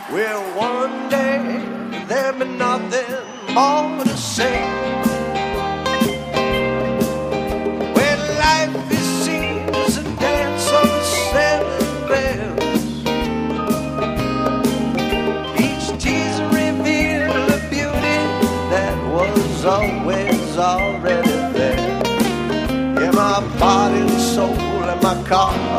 Well, one day there'll be nothing more to say. When life is seen as a dance of the seven bells, each tease revealed a beauty that was always already there. Yeah, my body and soul and my car